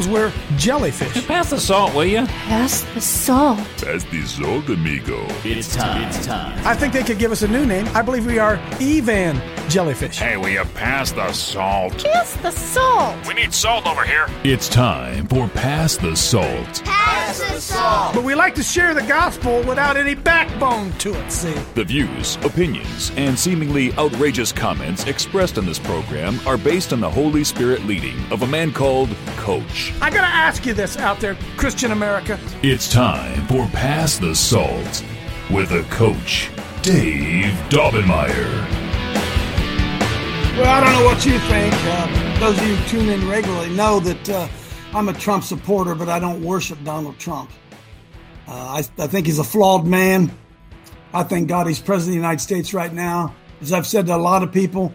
because we're jellyfish. Pass the salt, will you? Pass the salt. Pass the salt, amigo. It's time. I think they could give us a new name. I believe we are Evan Jellyfish. Hey, will you pass the salt? Pass the salt. We need salt over here. It's time for Pass the Salt. Pass the salt. But we like to share the gospel without any backbone to it, see? The views, opinions, and seemingly outrageous comments expressed on this program are based on the Holy Spirit leading of a man called Coach. I gotta ask you this out there, Christian America. It's time for Pass the Salt with a Coach, Dave Daubenmire. Well, I don't know what you think. Those of you who tune in regularly know that I'm a Trump supporter, but I don't worship Donald Trump. I think he's a flawed man. I thank God he's president of the United States right now. As I've said to a lot of people,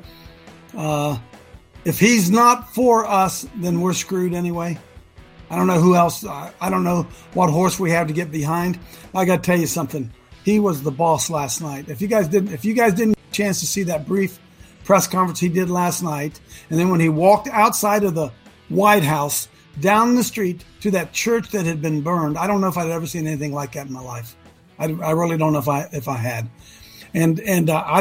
if he's not for us, then we're screwed anyway. I don't know who else. I don't know what horse we have to get behind. I got to tell you something. He was the boss last night. If you guys didn't get a chance to see that brief press conference he did last night, and then when he walked outside of the White House down the street to that church that had been burned, I don't know if I'd ever seen anything like that in my life. I really don't know if I had. And I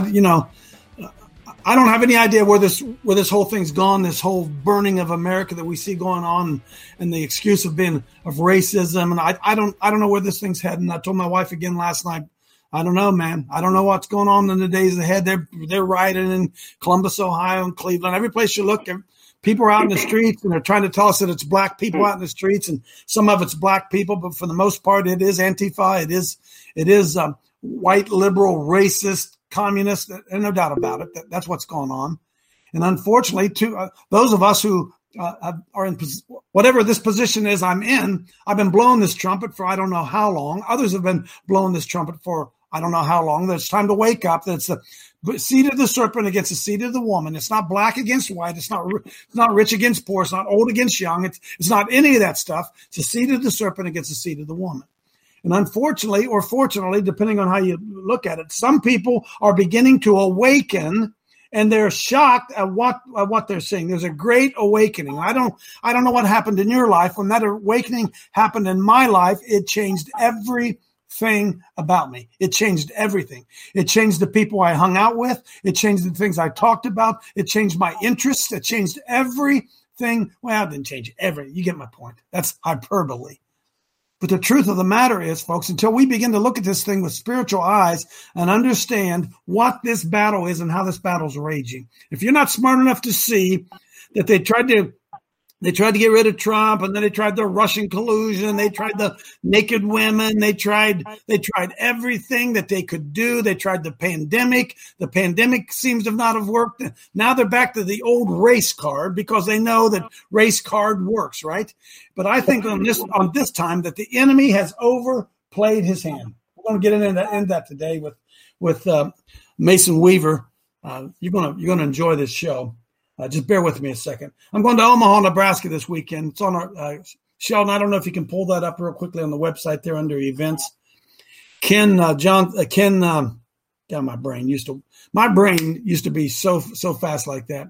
don't have any idea where this whole thing's gone. This whole burning of America that we see going on, and the excuse of racism, and I don't know where this thing's heading. I told my wife again last night, I don't know, man. I don't know what's going on in the days ahead. They're rioting in Columbus, Ohio, and Cleveland. Every place you look, people are out in the streets, and they're trying to tell us that it's black people out in the streets, and some of it's black people, but for the most part, it is Antifa. It is white, liberal, racist, communist. And no doubt about it. That's what's going on. And unfortunately, those of us who are in whatever this position is I'm in, I've been blowing this trumpet for I don't know how long. Others have been blowing this trumpet for I don't know how long. It's time to wake up. That's the seed of the serpent against the seed of the woman. It's not black against white. It's not rich against poor. It's not old against young. It's not any of that stuff. It's the seed of the serpent against the seed of the woman. And unfortunately, or fortunately, depending on how you look at it, some people are beginning to awaken, and they're shocked at what they're seeing. There's a great awakening. I don't know what happened in your life. When that awakening happened in my life, it changed everything about me. It changed everything. It changed the people I hung out with. It changed the things I talked about. It changed my interests. It changed everything. Well, it didn't change everything. You get my point. That's hyperbole. But the truth of the matter is, folks, until we begin to look at this thing with spiritual eyes and understand what this battle is and how this battle's raging, if you're not smart enough to see that they tried to get rid of Trump, and then they tried the Russian collusion, they tried the naked women, they tried everything that they could do. They tried the pandemic. The pandemic seems to not have worked. Now they're back to the old race card because they know that race card works, right? But I think on this time that the enemy has overplayed his hand. We're going to get into that today with Mason Weaver. You're going to enjoy this show. Just bear with me a second. I'm going to Omaha, Nebraska this weekend. It's on our Sheldon. I don't know if you can pull that up real quickly on the website there under events. My brain used to be so fast like that.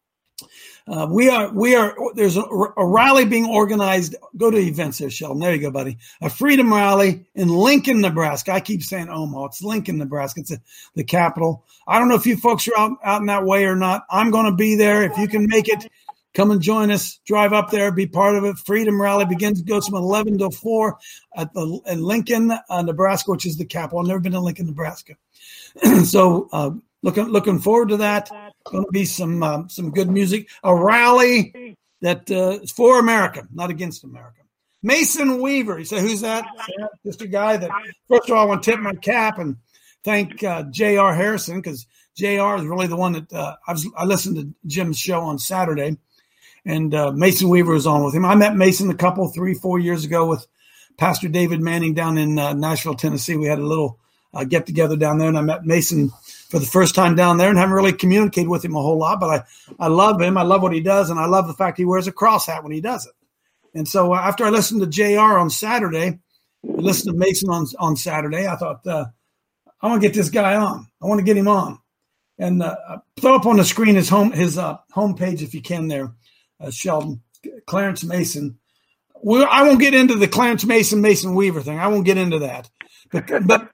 There's a rally being organized. Go to events there, Sheldon. There you go, buddy. A freedom rally in Lincoln, Nebraska. I keep saying Omaha. It's Lincoln, Nebraska. It's the capital. I don't know if you folks are out in that way or not. I'm going to be there. If you can make it, come and join us. Drive up there, be part of it. Freedom rally goes from 11 to 4 in Lincoln, Nebraska, which is the capital. I've never been to Lincoln, Nebraska. So, looking forward to that. Going to be some good music. A rally that is for America, not against America. Mason Weaver. You say, who's that? Yeah, just a guy that, first of all, I want to tip my cap and thank J.R. Harrison, because J.R. is really the one that I listened to Jim's show on Saturday, and Mason Weaver was on with him. I met Mason 3-4 years ago with Pastor David Manning down in Nashville, Tennessee. We had a little get together down there, and I met Mason for the first time down there and haven't really communicated with him a whole lot, but I love him. I love what he does, and I love the fact he wears a cross hat when he does it. And so after I listened to JR on Saturday, I listened to Mason on Saturday, I thought, I want to get this guy on. I want to get him on. And throw up on the screen his homepage if you can there, Sheldon. Clarence Mason. I won't get into the Clarence Mason Weaver thing. I won't get into that. But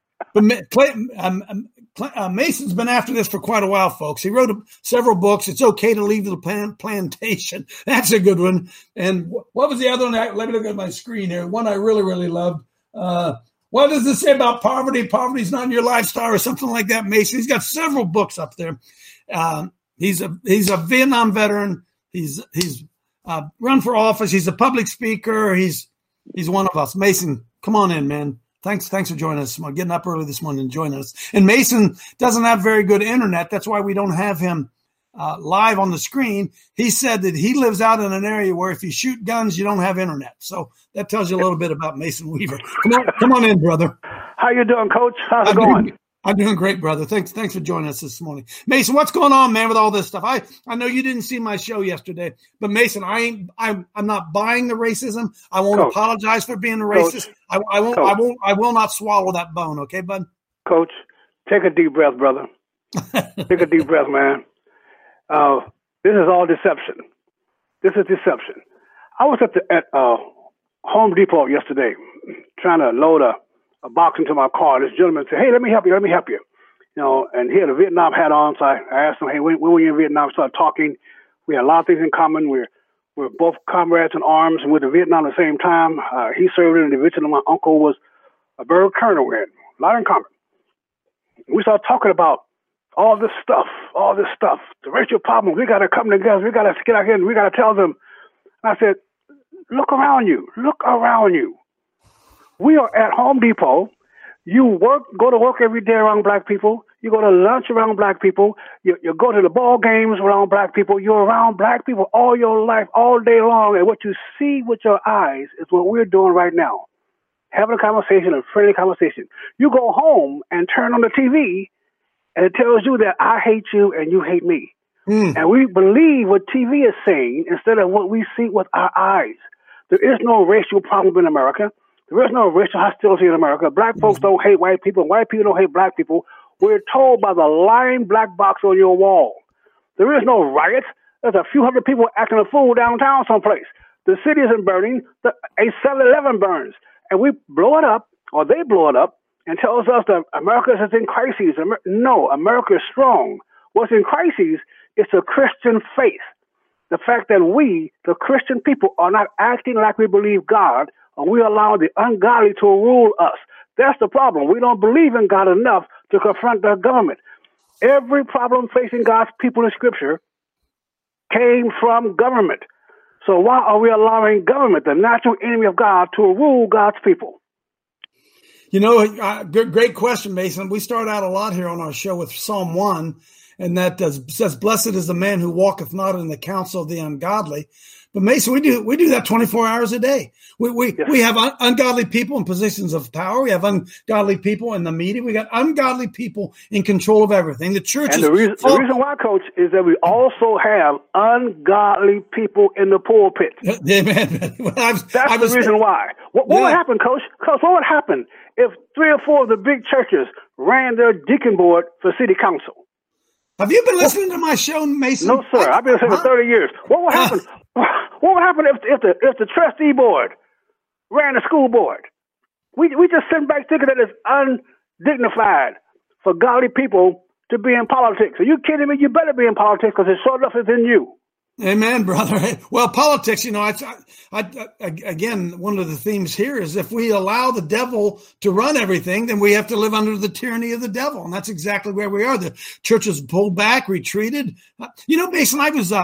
Mason's been after this for quite a while, folks. He wrote several books. It's Okay to Leave the Plantation. That's a good one. And what was the other one? Let me look at my screen here. One I really, really loved. What does this say about poverty? Poverty's not in your lifestyle or something like that, Mason. He's got several books up there. He's a Vietnam veteran. He's run for office. He's a public speaker. He's one of us. Mason, come on in, man. Thanks for joining us. Getting up early this morning and joining us. And Mason doesn't have very good internet. That's why we don't have him live on the screen. He said that he lives out in an area where if you shoot guns, you don't have internet. So that tells you a little bit about Mason Weaver. Come on in, brother. How you doing, Coach? How's it going? I'm doing great, brother. Thanks for joining us this morning. Mason, what's going on, man, with all this stuff? I know you didn't see my show yesterday, but Mason, I'm not buying the racism. I won't apologize for being a racist. I will not swallow that bone, okay, bud? Coach, take a deep breath, brother. Take a deep breath, man. This is all deception. This is deception. I was at Home Depot yesterday trying to load a box into my car. This gentleman said, "Hey, let me help you. You know, and he had a Vietnam hat on. So I asked him, "Hey, when were you in Vietnam?" We started talking. We had a lot of things in common. We're both comrades in arms and with the Vietnam at the same time. He served in the division, and my uncle was a bird colonel. We had a lot in common. We started talking about all this stuff, the racial problems. We got to come together. We got to get out here and we got to tell them. And I said, look around you. We are at Home Depot. You go to work every day around black people. You go to lunch around black people. You go to the ball games around black people. You're around black people all your life, all day long. And what you see with your eyes is what we're doing right now. Having a conversation, a friendly conversation. You go home and turn on the TV, and it tells you that I hate you and you hate me. And we believe what TV is saying instead of what we see with our eyes. There is no racial problem in America. There is no racial hostility in America. Black folks don't hate white people. White people don't hate black people. We're told by the lying black box on your wall. There is no riot. There's a few hundred people acting a fool downtown someplace. The city isn't burning. A 7-Eleven burns. And we blow it up, or they blow it up, and tells us that America is in crisis. No, America is strong. What's in crisis is the Christian faith. The fact that we, the Christian people, are not acting like we believe God, and we allow the ungodly to rule us. That's the problem. We don't believe in God enough to confront the government. Every problem facing God's people in Scripture came from government. So why are we allowing government, the natural enemy of God, to rule God's people? You know, great question, Mason. We start out a lot here on our show with Psalm 1, and that says, "Blessed is the man who walketh not in the counsel of the ungodly." But Mason, we do that 24 hours a day. We have ungodly people in positions of power. We have ungodly people in the media. We got ungodly people in control of everything. The church and the reason why, Coach, is that we also have ungodly people in the pulpit. Amen. That's the reason why. What would happen, Coach? Coach, what would happen if 3 or 4 of the big churches ran their deacon board for city council? Have you been listening to my show, Mason? No, sir. I've been listening for 30 years. What would happen? What would happen if the trustee board ran the school board? We just sit back thinking that it's undignified for godly people to be in politics. Are you kidding me? You better be in politics because it's sure enough is in you. Amen, brother. Well, politics, you know, again, one of the themes here is if we allow the devil to run everything, then we have to live under the tyranny of the devil. And that's exactly where we are. The church has pulled back, retreated. You know, Mason, I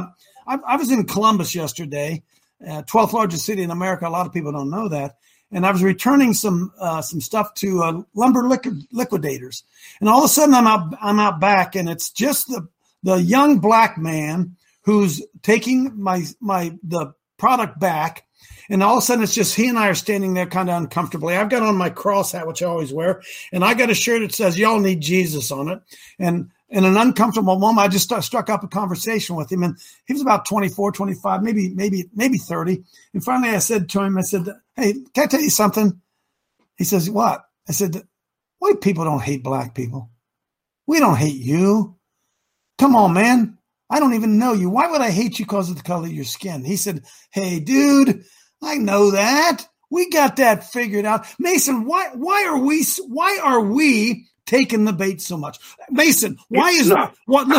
was in Columbus yesterday, 12th largest city in America. A lot of people don't know that. And I was returning some stuff to lumber liquidators. And all of a sudden I'm out back, and it's just the young black man who's taking the product back. And all of a sudden it's just he and I are standing there kind of uncomfortably. I've got on my cross hat, which I always wear, and I got a shirt that says, "Y'all need Jesus" on it. And in an uncomfortable moment, I just struck up a conversation with him. And he was about 24, 25, maybe 30. And finally I said to him, I said, "Hey, can I tell you something?" He says, "What?" I said, "White people don't hate black people. We don't hate you. Come on, man. I don't even know you. Why would I hate you because of the color of your skin?" He said, "Hey, dude, I know that. We got that figured out. Mason, why are we taking the bait so much? Mason, why is the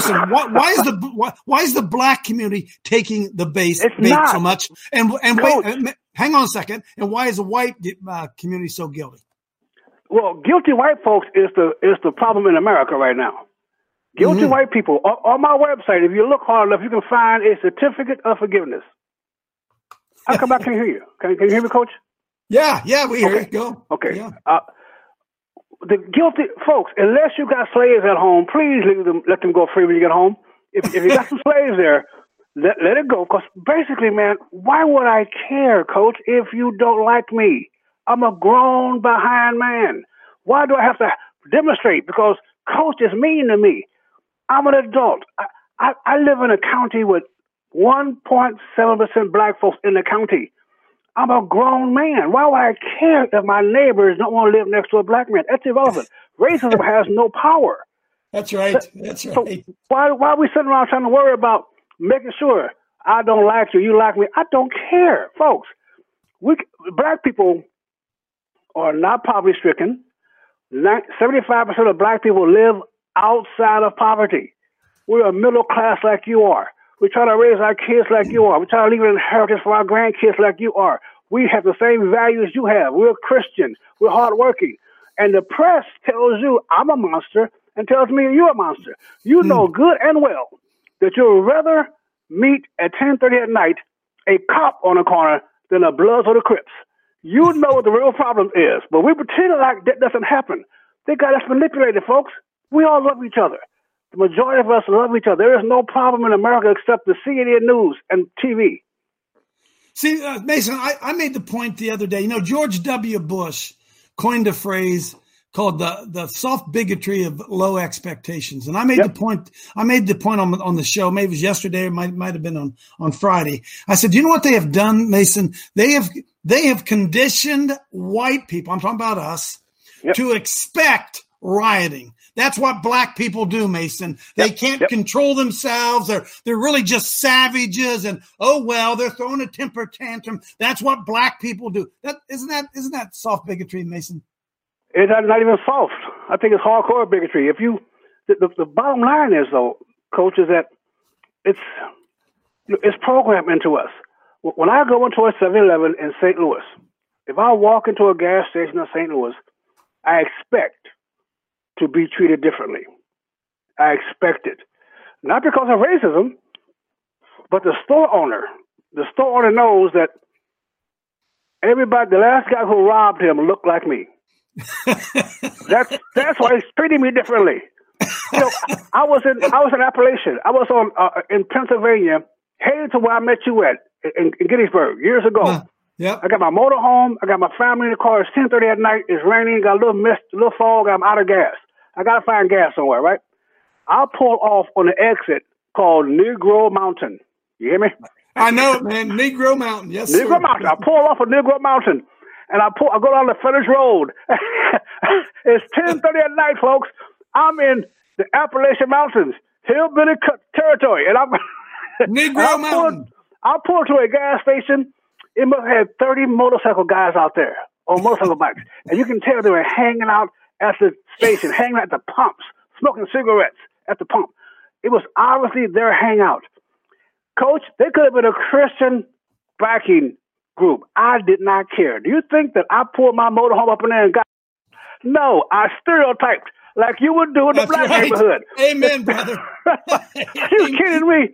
black community taking the bait so much? And wait, hang on a second. And why is the white community so guilty? Well, guilty white folks is the problem in America right now. Guilty white people. On my website, if you look hard enough, you can find a certificate of forgiveness. How come I can't hear you? Can you hear me, Coach? Yeah, we hear you. Go. Okay. Yeah. The guilty folks, unless you got slaves at home, please let them go free when you get home. If you got some slaves there, let it go. Because basically, man, why would I care, Coach, if you don't like me? I'm a grown behind man. Why do I have to demonstrate? Because Coach is mean to me. I'm an adult. I live in a county with 1.7% black folks in the county. I'm a grown man. Why would I care if my neighbors don't want to live next to a black man? That's irrelevant. Racism has no power. That's right. So why are we sitting around trying to worry about making sure I don't like you, you like me? I don't care, folks. Black people are not poverty-stricken. 75% of black people live outside of poverty. We're a middle class like you are. We try to raise our kids like you are. We try to leave an inheritance for our grandkids like you are. We have the same values you have. We're Christian. We're hardworking. And the press tells you I'm a monster and tells me you're a monster. You know good and well that you'll rather meet at 10:30 at night a cop on a corner than a Bloods or the Crips. You know what the real problem is, but we pretend like that doesn't happen. They got us manipulated, folks. We all love each other. The majority of us love each other. There is no problem in America except the CNN News and TV. See, Mason, I made the point the other day. George W. Bush coined a phrase called the soft bigotry of low expectations. And I made the point. I made the point on the show. Maybe it was yesterday. It might have been on Friday. I said, you know what they have done, Mason? They have conditioned white people, I'm talking about us, to expect rioting. That's what black people do, Mason. They can't control themselves. They're really just savages, and they're throwing a temper tantrum. That's what black people do. Isn't that soft bigotry, Mason? It's not even soft. I think it's hardcore bigotry. The bottom line is, though, Coach, is that it's programmed into us. When I go into a 7-Eleven in St. Louis, if I walk into a gas station in St. Louis, I expect to be treated differently. I expect it. Not because of racism, but the store owner knows that the last guy who robbed him looked like me. That's why he's treating me differently. I was in Appalachian. I was in Pennsylvania, headed to where I met you at in Gettysburg years ago. I got my motor home. I got my family in the car. It's 10:30 at night. It's raining. Got a little mist, a little fog. I'm out of gas. I got to find gas somewhere, right? I'll pull off on the exit called Negro Mountain. You hear me? I know it, man. Negro Mountain. Yes, Negro sir. Mountain. I pull off of Negro Mountain, and I go down the Furnace Road. It's 10:30 at night, folks. I'm in the Appalachian Mountains, hillbilly territory, and I'm Negro Mountain. I'll pull to a gas station. It must have 30 motorcycle guys out there on motorcycle bikes, and you can tell they were hanging out at the station, hanging out at the pumps, smoking cigarettes at the pump. It was obviously their hangout. Coach, they could have been a Christian biking group. I did not care. Do you think that I pulled my motorhome up in there and got? No, I stereotyped like you would do in the black neighborhood. Amen, brother. You kidding me?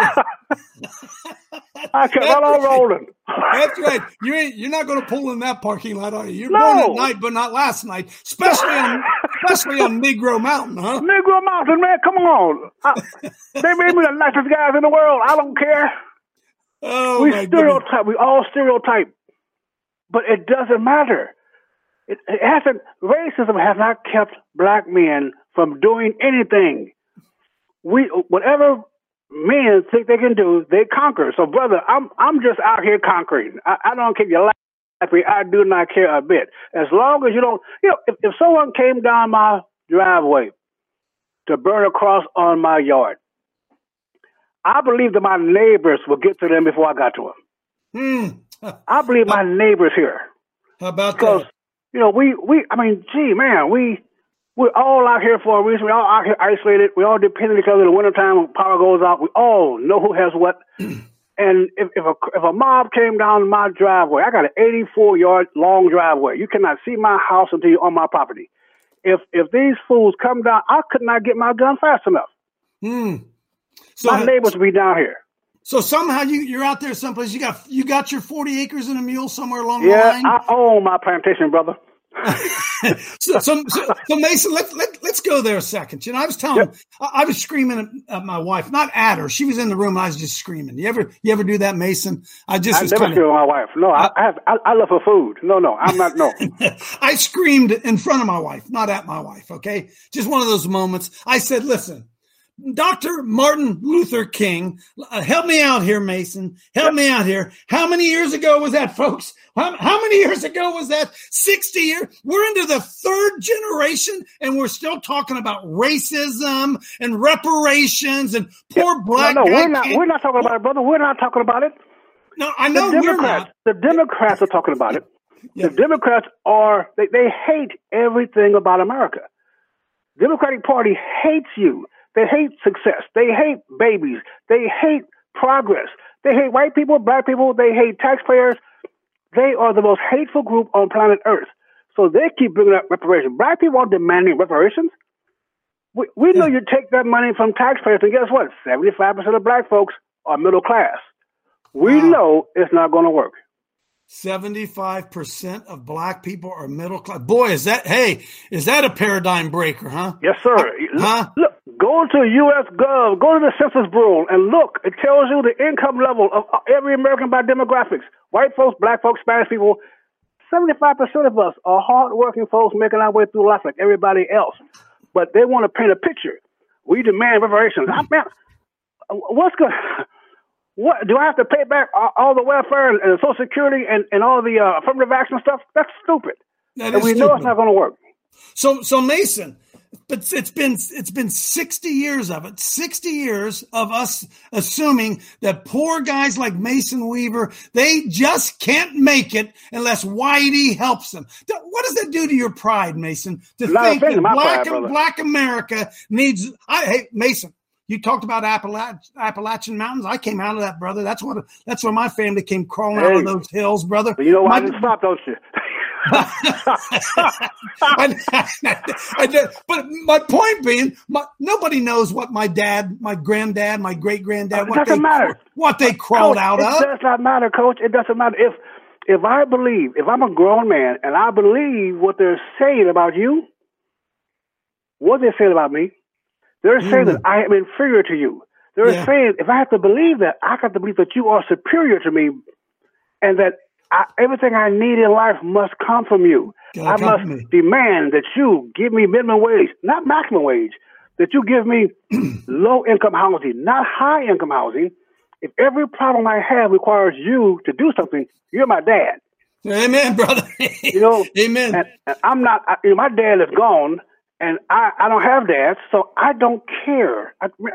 I kept right on rolling. That's right. You're not going to pull in that parking lot, are you? You're born at night, but not last night. Especially on Negro Mountain, huh? Negro Mountain, man, come on. They made me the nicest guys in the world. I don't care. Oh, we stereotype. Goodness. We all stereotype, but it doesn't matter. It hasn't. Racism has not kept black men from doing anything. Whatever men think they can do, they conquer. So, brother, I'm just out here conquering. I don't care if you like me. I do not care a bit. As long as you don't, if someone came down my driveway to burn a cross on my yard, I believe that my neighbors will get to them before I got to them. I believe my neighbors here. How about because, that? you know, we're all out here for a reason. We're all out here isolated. We all depend on each other in the wintertime when power goes out. We all know who has what. And if a mob came down my driveway, I got an 84-yard long driveway. You cannot see my house until you're on my property. If these fools come down, I could not get my gun fast enough. So, my neighbors will be down here. So somehow you're out there someplace. You got your 40 acres and a mule somewhere along the Yeah, line. I own my plantation, brother. so Mason, let's go there a second. You know, I was telling, I was screaming at my wife, not at her. She was in the room. I was just screaming. You ever do that, Mason? I never scream at my wife. No, I love her food. No, I'm not. No, I screamed in front of my wife, not at my wife. Okay, just one of those moments. I said, "Listen, Dr. Martin Luther King, help me out here, Mason. Help me out here. How many years ago was that, folks? How many years ago was that? 60 years? We're into the third generation, and we're still talking about racism and reparations and poor black guys. We're not talking about it, brother. We're not talking about it. No, I know we're not. The Democrats are talking about it. Yeah. The Democrats they hate everything about America. The Democratic Party hates you. They hate success. They hate babies. They hate progress. They hate white people, black people. They hate taxpayers. They are the most hateful group on planet Earth. So they keep bringing up reparations. Black people are demanding reparations. We know you take that money from taxpayers, and guess what? 75% of black folks are middle class. We know it's not going to work. 75% of black people are middle class. Boy, is that a paradigm breaker, huh? Yes, sir. Look, go to US.gov, go to the Census Bureau, and look. It tells you the income level of every American by demographics. White folks, black folks, Spanish people. 75% of us are hardworking folks making our way through life like everybody else. But they want to paint a picture. We demand reparations. What's good? What do I have to pay back all the welfare and Social Security and all the affirmative action stuff? That's stupid. And we know it's not going to work. So Mason, but it's been 60 years of it. 60 years of us assuming that poor guys like Mason Weaver, they just can't make it unless Whitey helps them. What does that do to your pride, Mason? To think that black America needs. Hey, Mason. You talked about Appalachian Mountains. I came out of that, brother. That's where my family came crawling out of those hills, brother. But you know why I didn't stop, don't you? I did. But my point being, nobody knows what my dad, my granddad, my great-granddad, what they crawled out of. It does not matter, Coach. It doesn't matter. If I'm a grown man and I believe what they're saying about you, what they're saying about me, they're saying that I am inferior to you. They're saying if I have to believe that, I have to believe that you are superior to me and that everything I need in life must come from you. I must demand that you give me minimum wage, not maximum wage, that you give me low-income housing, not high-income housing. If every problem I have requires you to do something, you're my dad. Amen, brother. Amen. And I'm not, my dad is gone. And I don't have dads, so I don't care.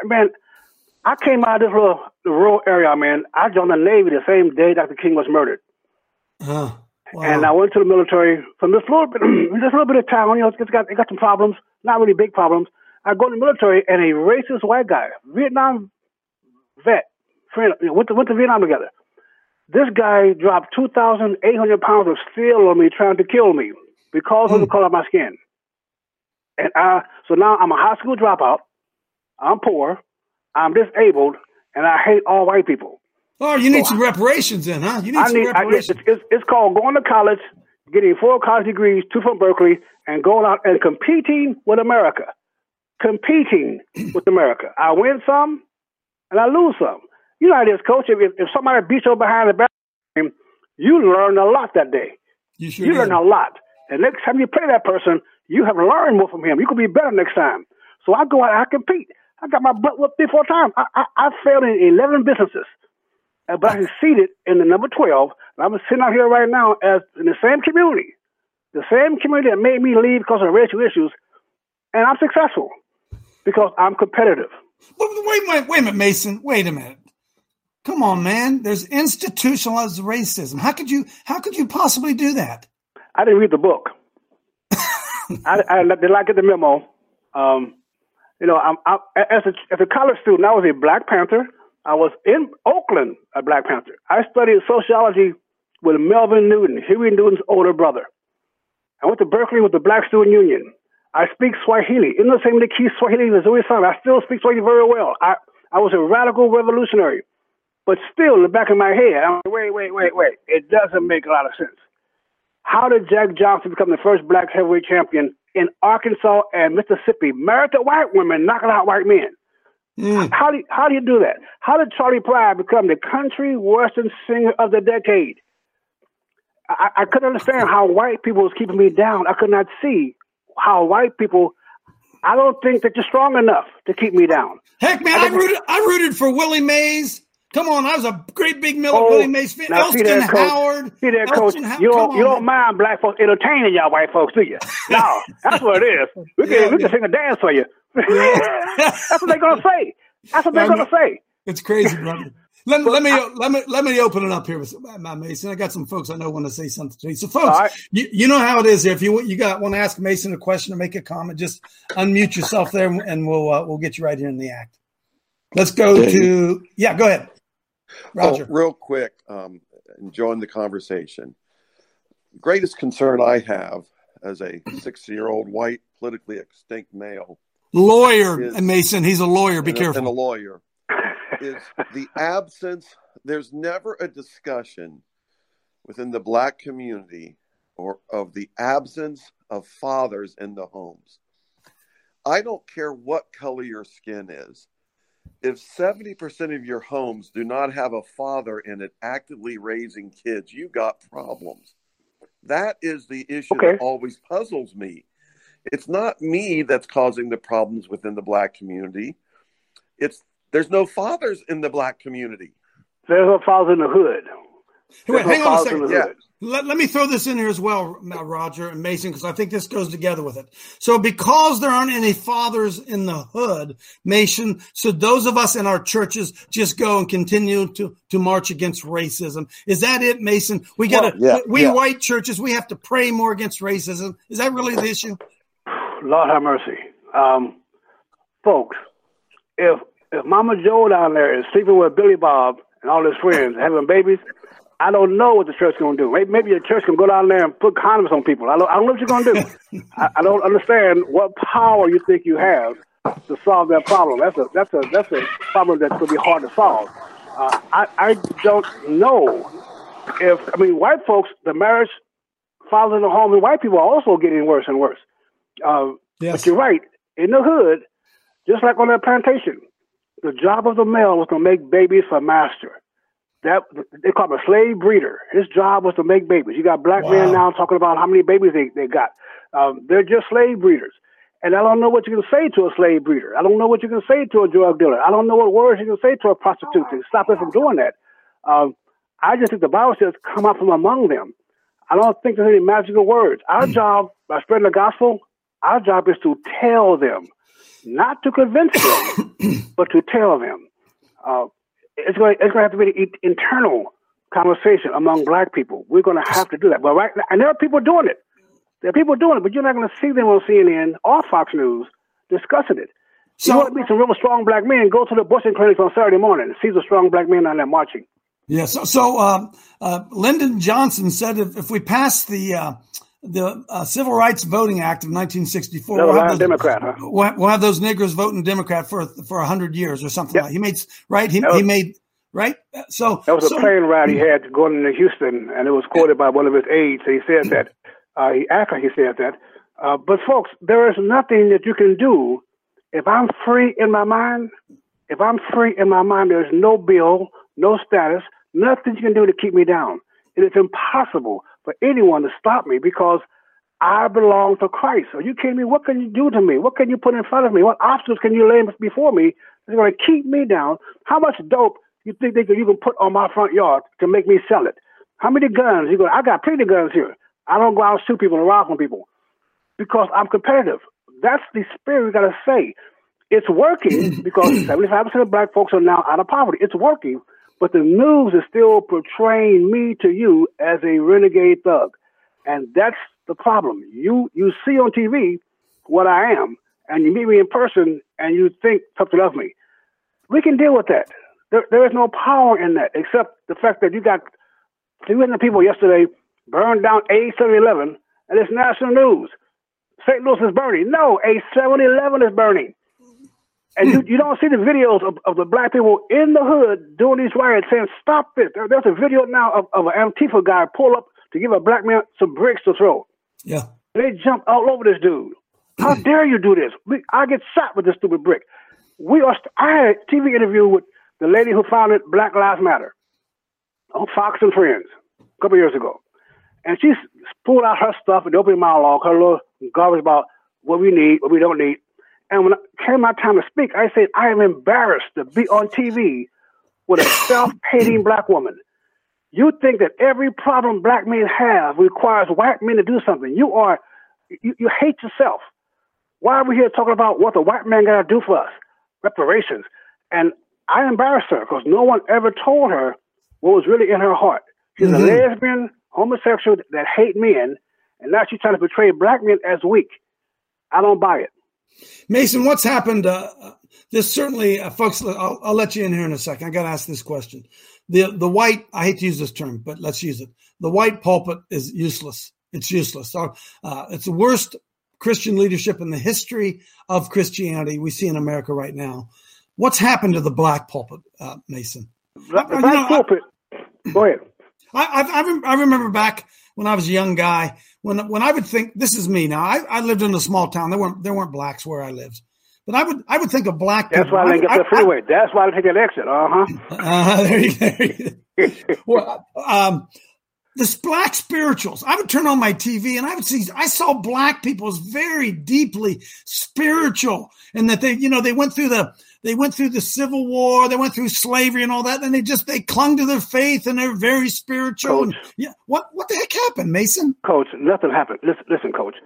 I came out of this rural area, man. I joined the Navy the same day Dr. King was murdered. Wow. And I went to the military from this little bit of town. It got some problems, not really big problems. I go to the military, and a racist white guy, Vietnam vet, friend, went to Vietnam together. This guy dropped 2,800 pounds of steel on me, trying to kill me because of the color of my skin. And so now I'm a high school dropout. I'm poor. I'm disabled, and I hate all white people. Oh, you need some reparations then, huh? You need some reparations. It's called going to college, getting 4 college degrees, 2 from Berkeley, and going out and competing with America. Competing with America. I win some, and I lose some. You know how it is, Coach. If somebody beats you behind the back, you learn a lot that day. You learn a lot. And next time you play that person, you have learned more from him. You could be better next time. So I go out, I compete. I got my butt whipped 3-4 times. I failed in 11 businesses, but I succeeded in the number 12. And I'm sitting out here right now as in the same community that made me leave because of racial issues, and I'm successful because I'm competitive. Wait a minute, Mason. Wait a minute. Come on, man. There's institutionalized racism. How could you possibly do that? I didn't read the book. I did not get the memo. You know, as a college student, I was a Black Panther. I was in Oakland, a Black Panther. I studied sociology with Melvin Newton, Huey Newton's older brother. I went to Berkeley with the Black Student Union. I speak Swahili. In the same key Swahili Missouri song. I still speak Swahili very well. I was a radical revolutionary. But still, in the back of my head, I'm like, wait. It doesn't make a lot of sense. How did Jack Johnson become the first Black heavyweight champion in Arkansas and Mississippi, married to white women, knocking out white men? How do you do that? How did Charlie Pride become the country western singer of the decade? I couldn't understand how white people was keeping me down. I could not see how white people, I don't think that you're strong enough to keep me down. Heck, man, I rooted for Willie Mays. Come on, I was a great big Willie Mays fan. Elston Howard. See there, Coach. You don't mind black folks entertaining y'all white folks, do you? No, that's what it is. We can sing a dance for you. That's what they're gonna say. That's what they're gonna say. It's crazy, brother. Let me open it up here with my Mason. I got some folks I know want to say something to you. So, folks, right. you know how it is here. If you want to ask Mason a question or make a comment, just unmute yourself there, and we'll get you right here in the act. Let's go to go ahead, Roger. Real quick, enjoying the conversation. Greatest concern I have as a 60-year-old white politically extinct male. Lawyer, Mason. He's a lawyer. Be careful. And a lawyer. Is the absence, there's never a discussion within the Black community or of the absence of fathers in the homes. I don't care what color your skin is. If 70% of your homes do not have a father in it actively raising kids, you got problems. That is the issue that always puzzles me. It's not me that's causing the problems within the Black community. There's no fathers in the Black community. There's no fathers in the hood. Wait, hang on a second. Yeah. Let me throw this in here as well, Roger and Mason, because I think this goes together with it. So because there aren't any fathers in the hood, Mason, so those of us in our churches just go and continue to march against racism. Is that it, Mason? White churches, we have to pray more against racism. Is that really the issue? Lord have mercy. Folks, if Mama Joe down there is sleeping with Billy Bob and all his friends having babies, I don't know what the church is going to do. Maybe the church can go down there and put condoms on people. I don't know what you're going to do. I don't understand what power you think you have to solve that problem. That's a problem that's going to be hard to solve. I don't know white folks, the marriage, fathers in the home, and white people are also getting worse and worse. But you're right. In the hood, just like on that plantation, the job of the male was to make babies for master. They call him a slave breeder. His job was to make babies. You got black men now talking about how many babies they got. They're just slave breeders. And I don't know what you can say to a slave breeder. I don't know what you can say to a drug dealer. I don't know what words you can say to a prostitute to stop them from doing that. I just think the Bible says, come out from among them. I don't think there's any magical words. Our job, by spreading the gospel, our job is to tell them, not to convince them, but to tell them. It's going to have to be an internal conversation among black people. We're going to have to do that. But right now, and there are people doing it. There are people doing it, but you're not going to see them on CNN or Fox News discussing it. So, you want to meet some real strong black men, go to the abortion clinics on Saturday morning and see the strong black men on there marching. Yeah. So Lyndon Johnson said if we pass the Civil Rights Voting Act of 1964. We'll have those niggers voting Democrat for 100 years or something like that. He made right. So that was a plane ride he had going into Houston, and it was quoted by one of his aides. He said that. He said that. But folks, there is nothing that you can do if I'm free in my mind. If I'm free in my mind, there's no bill, no status, nothing you can do to keep me down. It is impossible for anyone to stop me because I belong to Christ. Are you kidding me? What can you do to me? What can you put in front of me? What obstacles can you lay before me that's going to keep me down? How much dope you think you can put on my front yard to make me sell it? How many guns? I got plenty of guns here. I don't go out and shoot people and rob from people because I'm competitive. That's the spirit we got to say. It's working because 75% of black folks are now out of poverty. It's working, But the news is still portraying me to you as a renegade thug. And that's the problem. You see on TV what I am, and you meet me in person, and you think something of me. We can deal with that. There is no power in that, except the fact that you got 300 people yesterday burned down a 7-Eleven, and it's national news. St. Louis is burning. No, a 7-Eleven is burning. And you don't see the videos of the black people in the hood doing these riots saying, stop this. There's a video now of an Antifa guy pull up to give a black man some bricks to throw. Yeah. They jump all over this dude. How dare you do this? I get shot with this stupid brick. I had a TV interview with the lady who founded Black Lives Matter on Fox and Friends a couple years ago. And she pulled out her stuff in the opening monologue, her little garbage about what we need, what we don't need. And when it came my time to speak, I said, I am embarrassed to be on TV with a self-hating black woman. You think that every problem black men have requires white men to do something. You hate yourself. Why are we here talking about what the white man got to do for us? Reparations. And I embarrassed her because no one ever told her what was really in her heart. She's a lesbian, homosexual that hate men, and now she's trying to portray black men as weak. I don't buy it. Mason, what's happened? There's certainly, folks, I'll let you in here in a second. I got to ask this question. The white, I hate to use this term, but let's use it. The white pulpit is useless. It's useless. So, it's the worst Christian leadership in the history of Christianity we see in America right now. What's happened to the black pulpit, Mason? Black pulpit. Go ahead. I remember back when I was a young guy, when I would think, this is me now. I lived in a small town. There weren't blacks where I lived, but I would think of black people. That's why I didn't get to the freeway. That's why I take that exit. There you go. Well, the black spirituals. I would turn on my TV and I saw black people as very deeply spiritual, and that they went through the Civil War, they went through slavery and all that, and they clung to their faith and they're very spiritual. Coach, what the heck happened, Mason? Coach, nothing happened. Listen, Coach.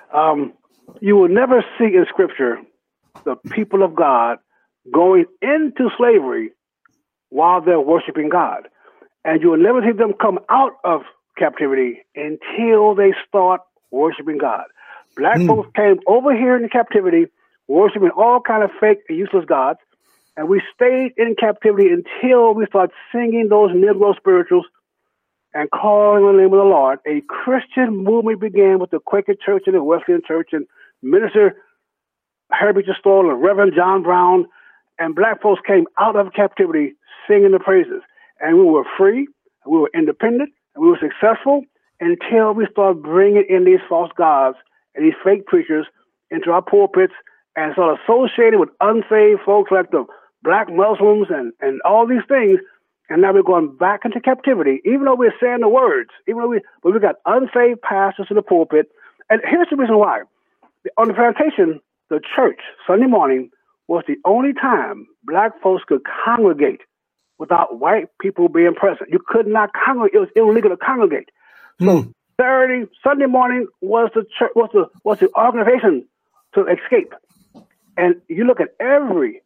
You will never see in Scripture the people of God going into slavery while they're worshiping God. And you will never see them come out of captivity until they start worshiping God. Black folks came over here in captivity, worshiping all kind of fake and useless gods, and we stayed in captivity until we started singing those Negro spirituals and calling on the name of the Lord. A Christian movement began with the Quaker Church and the Wesleyan Church, and Minister Herbie Stoll and Reverend John Brown, and black folks came out of captivity singing the praises. And we were free, we were independent, and we were successful until we started bringing in these false gods and these fake preachers into our pulpits and started associated with unsaved folks like the black Muslims and all these things. And now we're going back into captivity, even though we're saying the words, but we got unsaved pastors in the pulpit. And here's the reason why. On the plantation, the church, Sunday morning, was the only time black folks could congregate without white people being present. You could not congregate. It was illegal to congregate. So Sunday morning was the church, was the organization to escape. And you look at every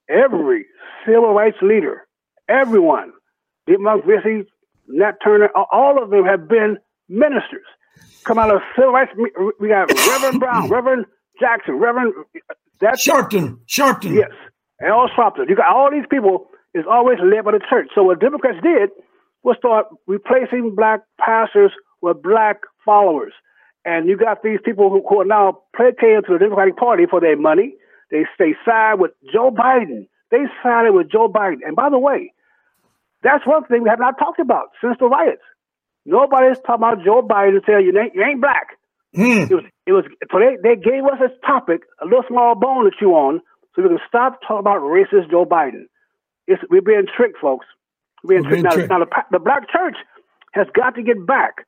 civil rights leader, everyone, Dick Monk Vesey, Nat Turner, all of them have been ministers. Come out of civil rights. We got Reverend Brown, Reverend Jackson, Reverend Sharpton. Yes, Al Sharpton. You got all these people is always led by the church. So what Democrats did was start replacing black pastors with black followers. And you got these people who are now placating to the Democratic Party for their money. They side with Joe Biden. They sided with Joe Biden. And by the way, that's one thing we have not talked about since the riots. Nobody's talking about Joe Biden saying you ain't black. It was so they gave us this topic, a little small bone to chew on, so we can stop talking about racist Joe Biden. We're being tricked, folks. We're being tricked. Now the black church has got to get back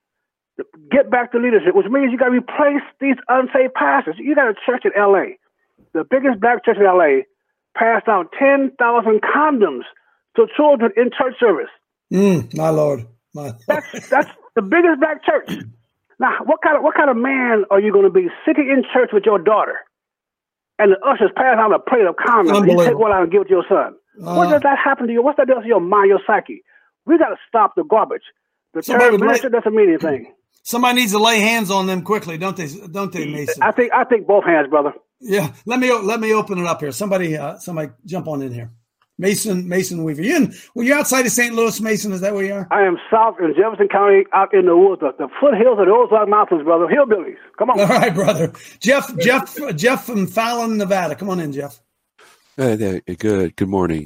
to leadership, which means you got to replace these unsaved pastors. You got a church in L.A., the biggest black church in L.A., passed out 10,000 condoms to children in church service. My Lord. That's the biggest black church. Now, what kind of man are you going to be sitting in church with your daughter, and the ushers pass out a plate of condoms, and you take one out and give it to your son? What does that happen to you? What's that does to your mind, your psyche? We got to stop the garbage. The term minister doesn't mean anything. Somebody needs to lay hands on them quickly, don't they, Mason? I think both hands, brother. Yeah, let me open it up here. Somebody jump on in here. Mason Weaver. You're outside of St. Louis, Mason. Is that where you are? I am south in Jefferson County, out in the woods, the foothills of the Ozark Mountains, brother. Hillbillies. Come on. All right, brother. Jeff from Fallon, Nevada. Come on in, Jeff. Hey, good morning.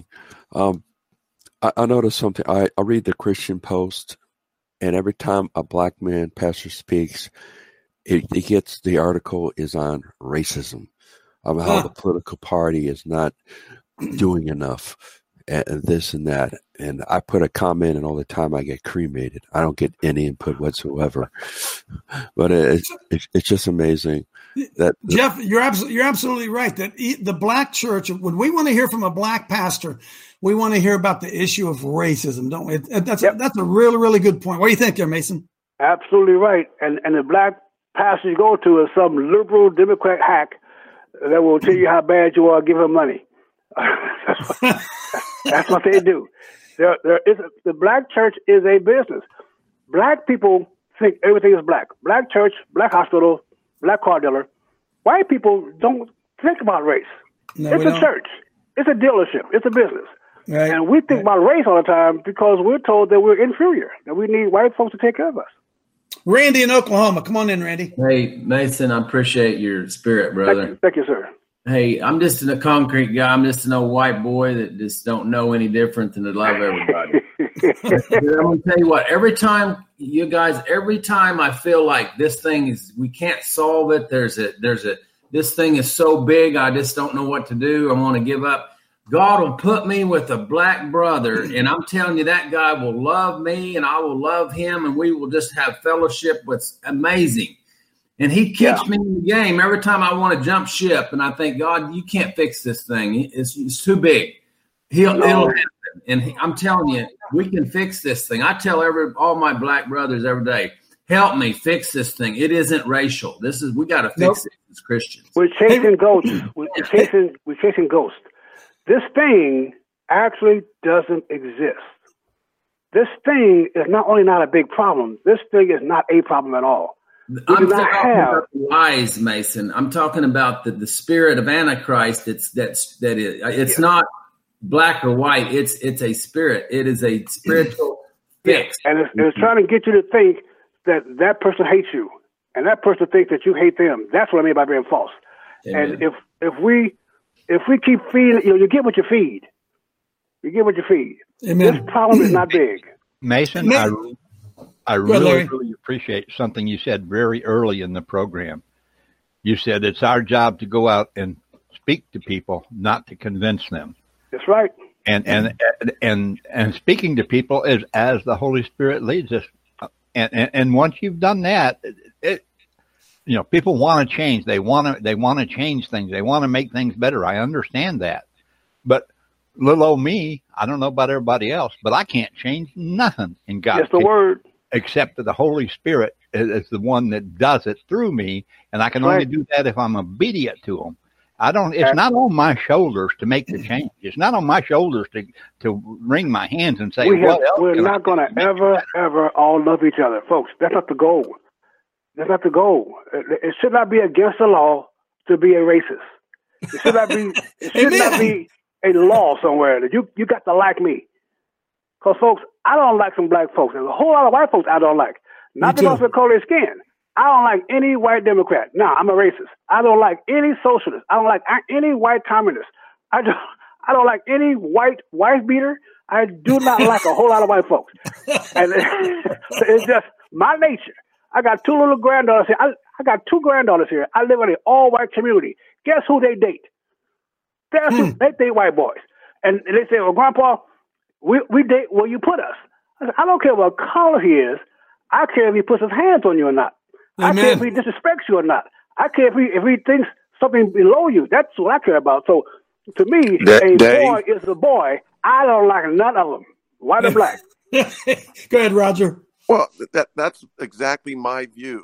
I noticed something. I read the Christian Post, and every time a black man pastor speaks, it gets the article is on racism, how the political party is not doing enough, and this and that. And I put a comment, and all the time I get cremated. I don't get any input whatsoever. But it's just amazing. That Jeff, you're absolutely right. That the black church, when we want to hear from a black pastor, we want to hear about the issue of racism, don't we? That's a really, really good point. What do you think there, Mason? Absolutely right. And the black pastor you go to is some liberal Democrat hack that will tell you how bad you are, give him money. That's what they do. The black church is a business. Black people think everything is black. Black church, black hospital, black car dealer. White people don't think about race. No, it's a church. It's a dealership. It's a business. Right. And we think about race all the time because we're told that we're inferior, that we need white folks to take care of us. Randy in Oklahoma. Come on in, Randy. Hey, Mason, I appreciate your spirit, brother. Thank you, sir. Hey, I'm just a concrete guy. I'm just an old white boy that just don't know any different than to love everybody. I'm going to tell you what, every time I feel like this thing is, we can't solve it. This thing is so big. I just don't know what to do. I want to give up. God will put me with a black brother, and I'm telling you, that guy will love me, and I will love him, and we will just have fellowship. What's amazing. And he keeps me in the game every time I want to jump ship, and I think, God, you can't fix this thing. It's too big. It'll happen. And I'm telling you, we can fix this thing. I tell all my black brothers every day, help me fix this thing. It isn't racial. We got to fix it as Christians. We're chasing ghosts. We're chasing ghosts. This thing actually doesn't exist. This thing is not only not a big problem, this thing is not a problem at all. I'm talking about lies, Mason. I'm talking about the spirit of Antichrist. It's not black or white. It's a spirit. It is a spiritual fix. And it's trying to get you to think that person hates you, and that person thinks that you hate them. That's what I mean by being false. Amen. And if we keep feeding, you get what you feed. You get what you feed. Amen. This problem is not big. Mason, I really appreciate something you said very early in the program. You said it's our job to go out and speak to people, not to convince them. That's right. And speaking to people is as the Holy Spirit leads us. And once you've done that, people want to change. They want to change things. They want to make things better. I understand that. But little old me, I don't know about everybody else, but I can't change nothing in God's That's the word. Except that the Holy Spirit is the one that does it through me, and I can only do that if I'm obedient to Him. It's not on my shoulders to make the change. It's not on my shoulders to wring my hands and say, we're not going to ever all love each other. Folks, that's not the goal. That's not the goal. It should not be against the law to be a racist. It should not be. It should not be a law somewhere that you got to like me. Because folks, I don't like some black folks. There's a whole lot of white folks I don't like. Not because of the color of their skin. I don't like any white Democrat. No, I'm a racist. I don't like any socialist. I don't like any white communist. I don't like any white wife beater. I do not like a whole lot of white folks. And it's just my nature. I got two little granddaughters here. I got two granddaughters here. I live in an all-white community. Guess who they date? They date white boys. And they say, well, Grandpa, we date where you put us. I said, I don't care what color he is. I care if he puts his hands on you or not. Amen. I care if he disrespects you or not. I care if he thinks something below you. That's what I care about. So to me, boy is a boy. I don't like none of them, white or black. Go ahead, Roger. Well, that's exactly my view.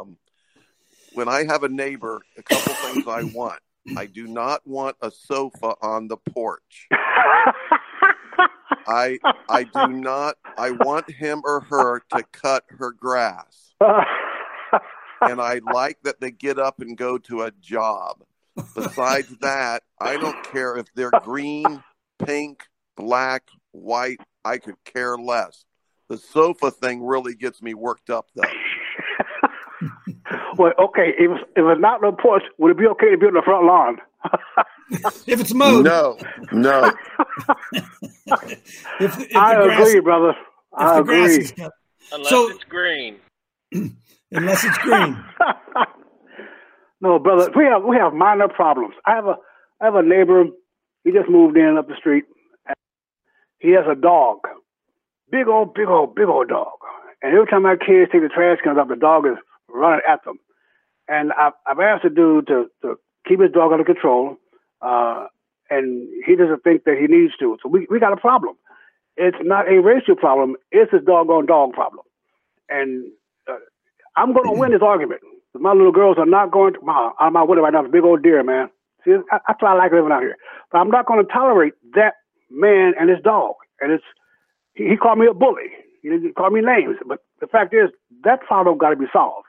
When I have a neighbor, a couple things I want. I do not want a sofa on the porch. I do not. I want him or her to cut her grass, and I like that they get up and go to a job. Besides that, I don't care if they're green, pink, black, white. I could care less. The sofa thing really gets me worked up, though. Well, okay, if it's not on the porch, would it be okay to be on the front lawn? If it's mowed. No. if I grass, agree, brother. I agree. Unless it's green. Unless it's green. No, brother, we have minor problems. I have a neighbor. He just moved in up the street. He has a dog, big old dog. And every time my kids take the trash cans up, the dog is running at them. And I've asked the dude to keep his dog under control, and he doesn't think that he needs to. So we got a problem. It's not a racial problem. It's a doggone dog problem. And I'm going to win this argument. My little girls are not going to, I'm out with it right now. It's a big old deer, man. See, that's why I like living out here. But I'm not going to tolerate that man and his dog. And he called me a bully. He didn't call me names. But the fact is, that problem got to be solved.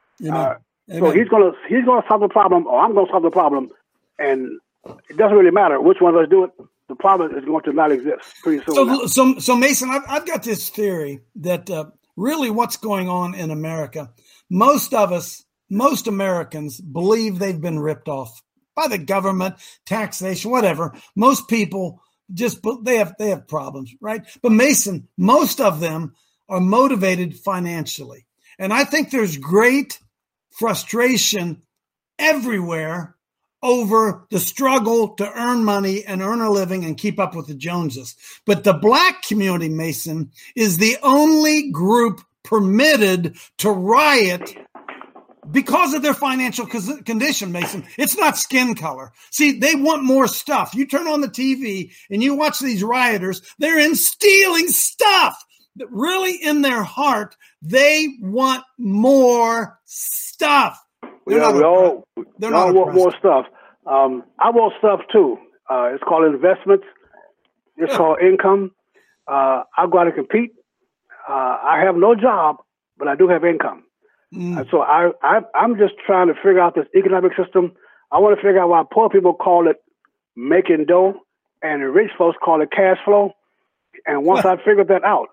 So he's going to solve the problem, or I'm going to solve the problem. And it doesn't really matter which one of us do it. The problem is going to not exist pretty soon. So Mason, I've got this theory that really what's going on in America, most Americans believe they've been ripped off by the government, taxation, whatever. Most people they have problems, right? But Mason, most of them are motivated financially. And I think there's great frustration everywhere over the struggle to earn money and earn a living and keep up with the Joneses. But the black community, Mason, is the only group permitted to riot because of their financial condition, Mason. It's not skin color. See, they want more stuff. You turn on the TV and you watch these rioters, they're stealing stuff. Really, in their heart, they want more stuff. We all want more stuff. I want stuff too. It's called investments. It's called income. I go out and compete. I have no job, but I do have income. So I'm just trying to figure out this economic system. I want to figure out why poor people call it making dough and the rich folks call it cash flow. And once I figured that out,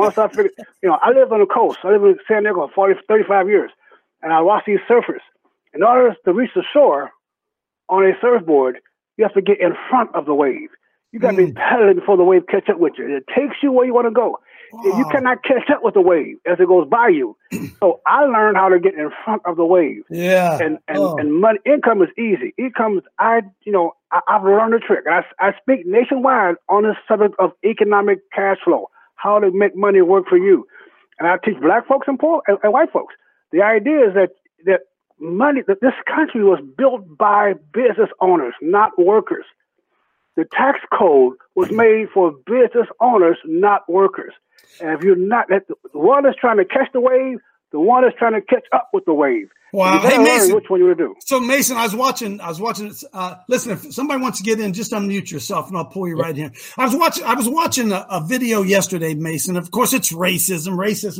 I live on the coast. I live in San Diego for 35 years, and I watch these surfers. In order to reach the shore on a surfboard, you have to get in front of the wave. You got to be paddling before the wave catch up with you. It takes you where you want to go. Wow. You cannot catch up with the wave as it goes by you. So I learned how to get in front of the wave. Yeah. And money, income is easy. Income is, I've learned the trick. I speak nationwide on the subject of economic cash flow, how to make money work for you. And I teach black folks and poor and white folks. The idea is that money, that this country was built by business owners, not workers. The tax code was made for business owners, not workers. And if you're not, the one that's trying to catch the wave, the one that's trying to catch up with the wave. Wow. Hey, Mason, which one you want to do? So, Mason, I was watching. Listen, if somebody wants to get in, just unmute yourself, and I'll pull you right in. I was watching a video yesterday, Mason. Of course, it's racism.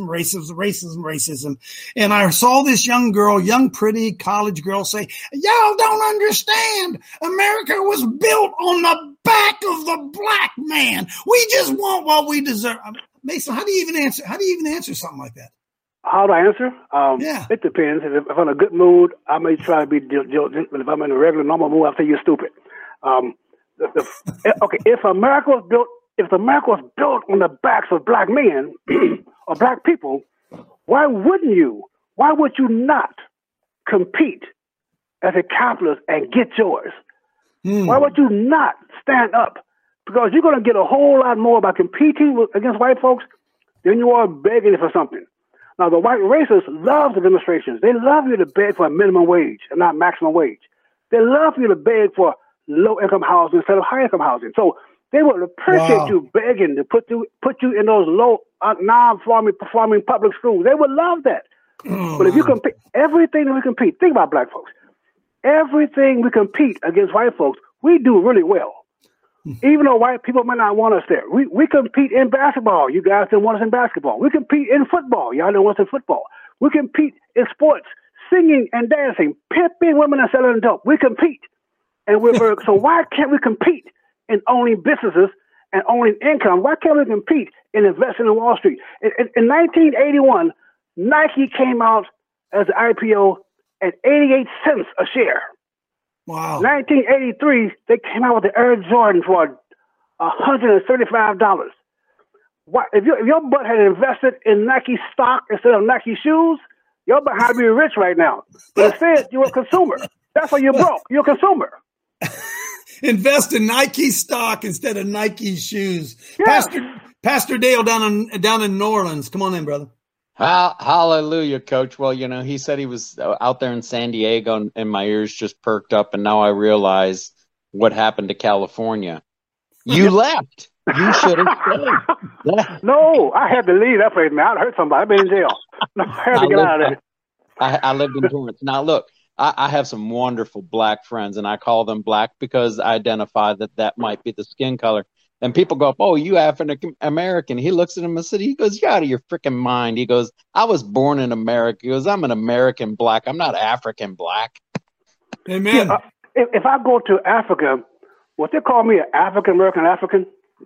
And I saw this young, pretty college girl say, "Y'all don't understand. America was built on the back of the black man. We just want what we deserve." Mason, how do you even answer something like that? How do I answer? It depends. If I'm in a good mood, I may try to be diligent, but if I'm in a regular, normal mood, I'll say you're stupid. Okay, if America was built on the backs of black men or black people, why would you not compete as a capitalist and get yours? Why would you not stand up? Because you're going to get a whole lot more by competing against white folks than you are begging for something. Now, the white racists love the demonstrations. They love you to beg for a minimum wage and not maximum wage. They love you to beg for low-income housing instead of high-income housing. So they would appreciate you begging to put you in those low, non-performing public schools. They would love that. But if you compete, everything that we compete, think about black folks. Everything we compete against white folks, we do really well. Even though white people might not want us there. We compete in basketball. You guys didn't want us in basketball. We compete in football. Y'all didn't want us in football. We compete in sports, singing and dancing, pimping women and selling dope. We compete. And we're very, so why can't we compete in owning businesses and owning income? Why can't we compete in investing in Wall Street? In 1981, Nike came out as an IPO at 88 cents a share. Wow. 1983, they came out with the Air Jordan for $135. Why, if your butt had invested in Nike stock instead of Nike shoes, your butt had to be rich right now. But instead, you're a consumer. That's why you're broke. You're a consumer. Invest in Nike stock instead of Nike shoes. Yes. Pastor Dale down in New Orleans. Come on in, brother. Hallelujah, Coach. Well, he said he was out there in San Diego, and my ears just perked up, and now I realize what happened to California. You left. You should have stayed. No, I had to leave that place, man. I hurt somebody. I've been in jail. No, I had to get out of there. I lived in Torrance. Now, look, I have some wonderful black friends, and I call them black because I identify that might be the skin color. And people go, "Oh, you African American." He looks at him and said, he goes, "You're out of your freaking mind." He goes, "I was born in America." He goes, "I'm an American black. I'm not African black." Amen. Yeah, if I go to Africa, would they call me an African American African?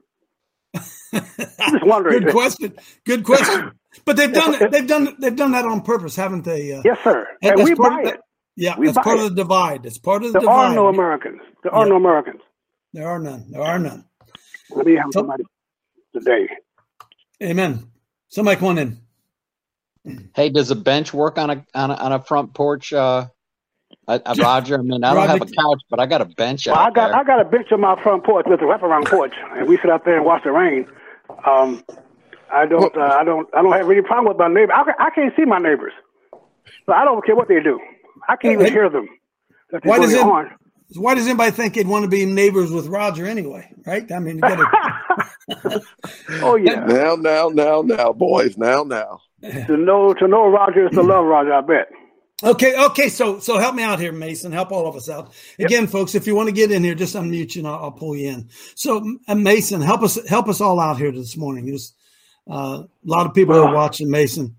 I'm just wondering. Good question. But they've done that on purpose, haven't they? Yes, sir. And we buy it. Yeah, it's part of the divide. It's part of the divide. There are no Americans. There are no Americans. There are none. Let me have somebody today. Amen. Somebody come on in. Hey, does a bench work on a front porch? Roger, I mean, I don't have a couch, but I got a bench out there. I got a bench on my front porch with a wraparound porch, and we sit out there and watch the rain. I don't have any problem with my neighbor. I can't see my neighbors, so I don't care what they do. I can't even hear them. Why does anybody think they'd want to be neighbors with Roger anyway? Right? I mean, you gotta... Oh yeah. Now, boys. Now. To know Roger is to love Roger. I bet. Okay. So help me out here, Mason. Help all of us out. Again, folks, if you want to get in here, just unmute you and I'll pull you in. So, Mason, help us all out here this morning. There's a lot of people are watching, Mason.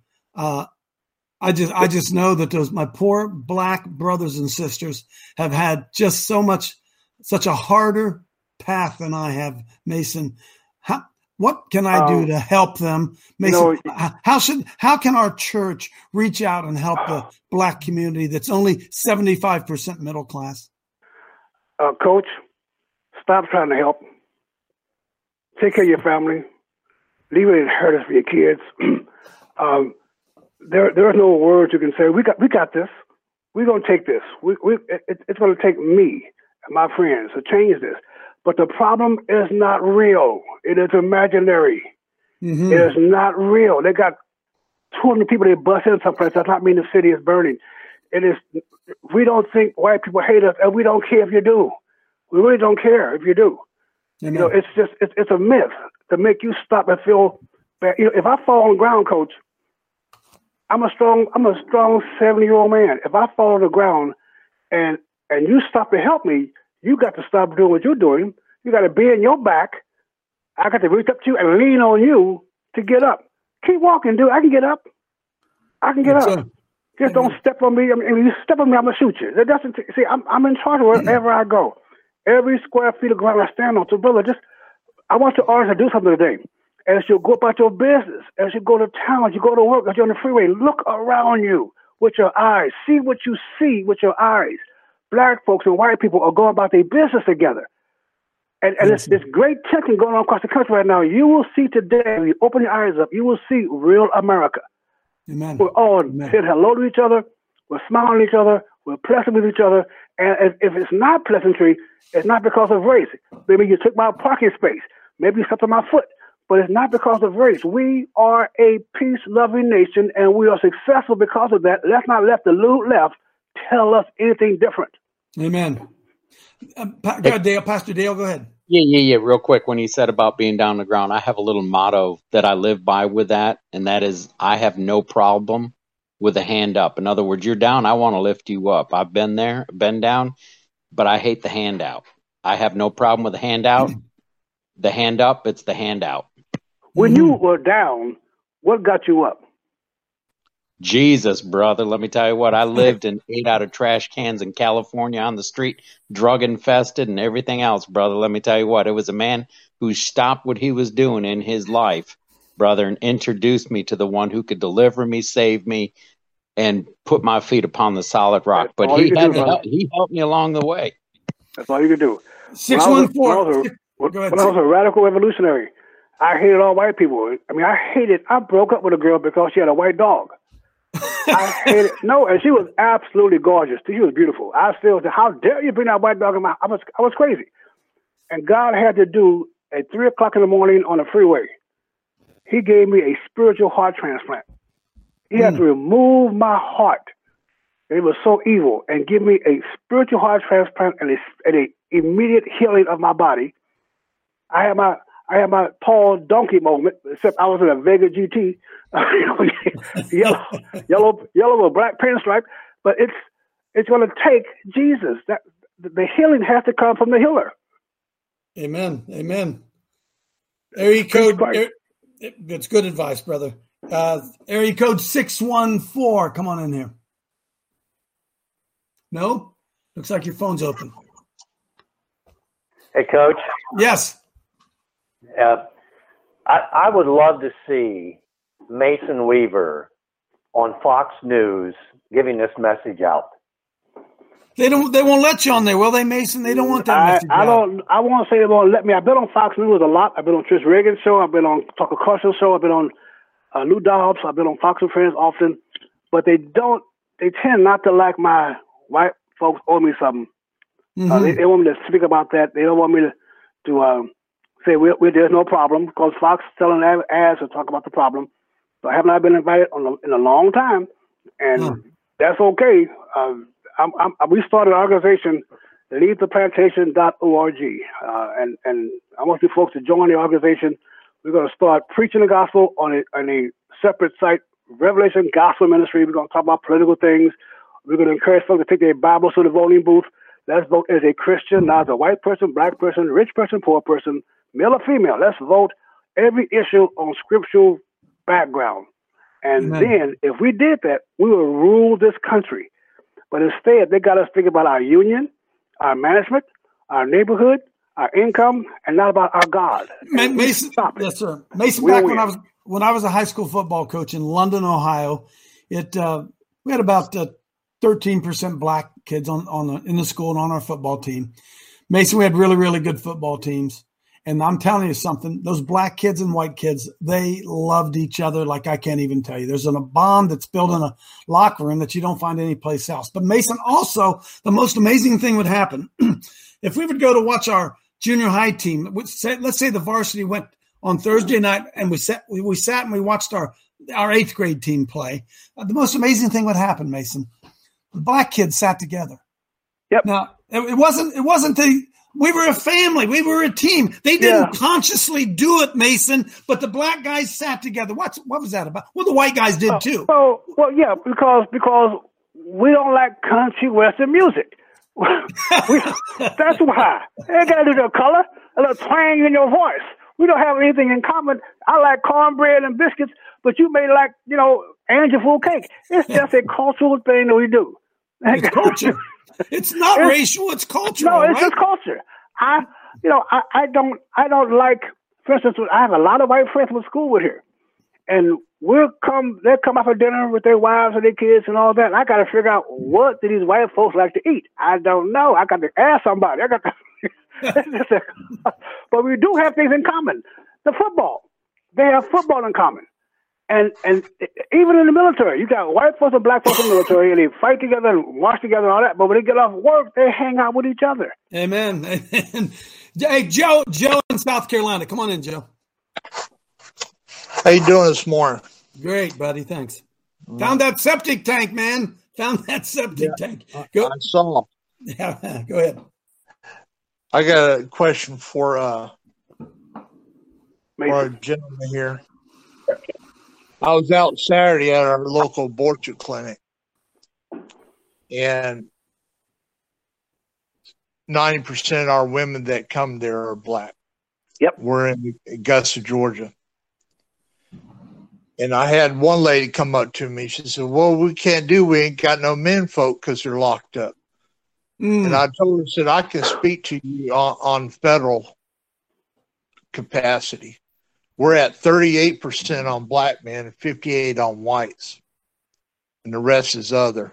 I just know that my poor black brothers and sisters have had just such a harder path than I have, Mason. What can I do to help them, Mason? How can our church reach out and help the black community that's only 75% middle class? Coach, stop trying to help. Take care of your family. Leave it inheritance for your kids. There are no words you can say. We got this. We're gonna take this. It's gonna take me and my friends to change this. But the problem is not real. It is imaginary. Mm-hmm. It is not real. They got 200 people they bust in someplace. Does not mean the city is burning. It is. We don't think white people hate us, and we don't care if you do. We really don't care if you do. Amen. It's a myth to make you stop and feel bad. If I fall on the ground, Coach, I'm a strong 70-year-old man. If I fall on the ground and you stop to help me, you got to stop doing what you're doing. You got to be in your back. I got to reach up to you and lean on you to get up. Keep walking, dude. I can get up. Just don't step on me. I mean, if you step on me, I'm gonna shoot you. That doesn't see. I'm in charge of wherever I go. Every square feet of ground I stand on. So, brother, I want your audience to do something today. As you go about your business, as you go to town, as you go to work, as you're on the freeway, look around you with your eyes. See what you see with your eyes. Black folks and white people are going about their business together. And it's this great tension going on across the country right now. You will see today, when you open your eyes up, you will see real America. Amen. We're all saying hello to each other. We're smiling at each other. We're pleasant with each other. And if it's not pleasantry, it's not because of race. Maybe you took my parking space. Maybe you stepped on my foot. But it's not because of race. We are a peace-loving nation, and we are successful because of that. Let's not let the left tell us anything different. Amen. Pastor Dale, go ahead. Yeah. Real quick, when he said about being down on the ground, I have a little motto that I live by with that, and that is I have no problem with a hand up. In other words, you're down, I want to lift you up. I've been there, been down, but I hate the handout. I have no problem with the handout. The hand up, it's the handout. When you were down, what got you up? Jesus, brother, let me tell you what. I lived and ate out of trash cans in California on the street, drug infested and everything else, brother. Let me tell you what. It was a man who stopped what he was doing in his life, brother, and introduced me to the one who could deliver me, save me, and put my feet upon the solid rock. But he helped me along the way. That's all you could do. 614. When I was a radical revolutionary, I hated all white people. I mean, I broke up with a girl because she had a white dog. I hated, and she was absolutely gorgeous. She was beautiful. I still said, how dare you bring that white dog in my, I was crazy. And God had to do at 3:00 in the morning on the freeway. He gave me a spiritual heart transplant. He had to remove my heart. It was so evil, and give me a spiritual heart transplant and a immediate healing of my body. I had my Paul Donkey moment, except I was in a Vega GT, yellow with black pinstripe. But it's going to take Jesus. That the healing has to come from the healer. Amen. Amen. Area code. That's good advice, brother. Area code 614. Come on in here. No? Looks like your phone's open. Hey, Coach. Yes. I would love to see Mason Weaver on Fox News giving this message out. They won't let you on there, will they, Mason? They don't want that message out. I won't say they won't let me. I've been on Fox News a lot. I've been on Trish Reagan's show. I've been on Tucker Carlson's show. I've been on Lou Dobbs. I've been on Fox and Friends often. But they tend not to like my white folks owe me something. Mm-hmm. They want me to speak about that. They don't want me to say there's no problem, because Fox selling ads to talk about the problem. So I have not been invited in a long time, and that's okay. We started an organization, leavetheplantation.org, and I want you folks to join the organization. We're going to start preaching the gospel on a separate site, Revelation Gospel Ministry. We're going to talk about political things. We're going to encourage folks to take their Bibles to the voting booth. Let's vote as a Christian, not as a white person, black person, rich person, poor person, male or female. Let's vote every issue on scriptural background. And then if we did that, we will rule this country. But instead, they got us thinking about our union, our management, our neighborhood, our income, and not about our God. Mason, yes, sir. Mason, back when I was a high school football coach in London, Ohio, we had about 13% black kids in the school and on our football team. Mason, we had really, really good football teams. And I'm telling you something, those black kids and white kids, they loved each other like I can't even tell you. There's a bond that's built in a locker room that you don't find anyplace else. But Mason, also, the most amazing thing would happen if we would go to watch our junior high team. Let's say the varsity went on Thursday night and we sat and we watched our 8th grade team play. The most amazing thing would happen, Mason. The black kids sat together. Yep. Now, it wasn't we were a family. We were a team. They didn't consciously do it, Mason, but the black guys sat together. What was that about? Well, the white guys did too. Because we don't like country western music. That's why. They got a little color, a little twang in your voice. We don't have anything in common. I like cornbread and biscuits, but you may like, angel food cake. It's just a cultural thing that we do. It's culture. It's not racial. It's cultural. No, it's just culture. I don't like. For instance, I have a lot of white friends from school with here, and they'll come out for dinner with their wives and their kids and all that. And I got to figure out what do these white folks like to eat. I don't know. I got to ask somebody. But we do have things in common. The football. They have football in common. And even in the military, you got white folks and black folks in the military, and they fight together and march together and all that. But when they get off work, they hang out with each other. Amen. Hey, Joe in South Carolina. Come on in, Joe. How you doing this morning? Great, buddy. Thanks. Found that septic tank, man. Found that septic tank. Go. I saw. Yeah, go ahead. I got a question for our gentleman here. I was out Saturday at our local abortion clinic, and 90% of our women that come there are black. Yep. We're in Augusta, Georgia. And I had one lady come up to me. She said, well, we ain't got no men folk because they're locked up. And I told her, I said, I can speak to you on federal capacity. We're at 38% on black men and 58% on whites. And the rest is other.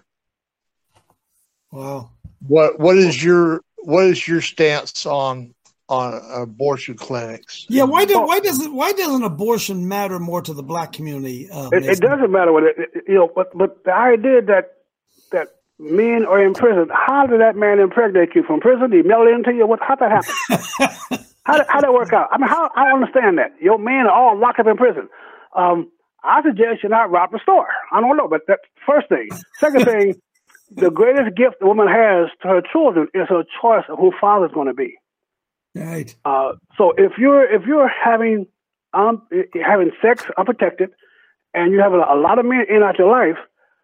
Wow. What is your stance on abortion clinics? Yeah, why doesn't abortion matter more to the black community? It doesn't matter what but the idea that men are in prison. How did that man impregnate you from prison? He mailed it into you. How that happen? How that work out? I mean, I don't understand that. Your men are all locked up in prison. I suggest you not rob the store. I don't know, but that's the first thing. Second thing, the greatest gift a woman has to her children is her choice of who father's going to be. Right. So if you're having sex unprotected, and you have a lot of men in and out your life,